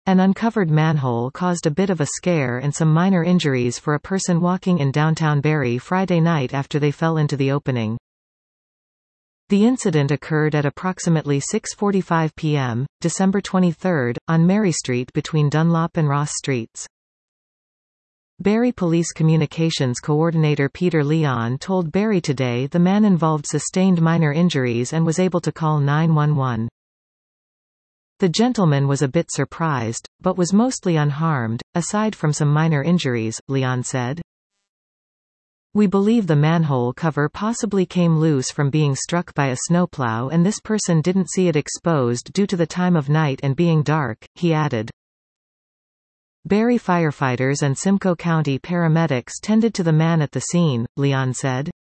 An uncovered manhole caused a bit of a scare and some minor injuries for a person walking in downtown Barrie Friday night after they fell into the opening. The incident occurred at approximately 6:45 p.m., December 23, on Mary Street between Dunlop and Ross Streets. Barrie Police Communications Coordinator Peter Leon told Barrie Today the man involved sustained minor injuries and was able to call 911. The gentleman was a bit surprised, but was mostly unharmed, aside from some minor injuries, Leon said. We believe the manhole cover possibly came loose from being struck by a snowplow and this person didn't see it exposed due to the time of night and being dark, he added. Barrie firefighters and Simcoe County paramedics tended to the man at the scene, Leon said.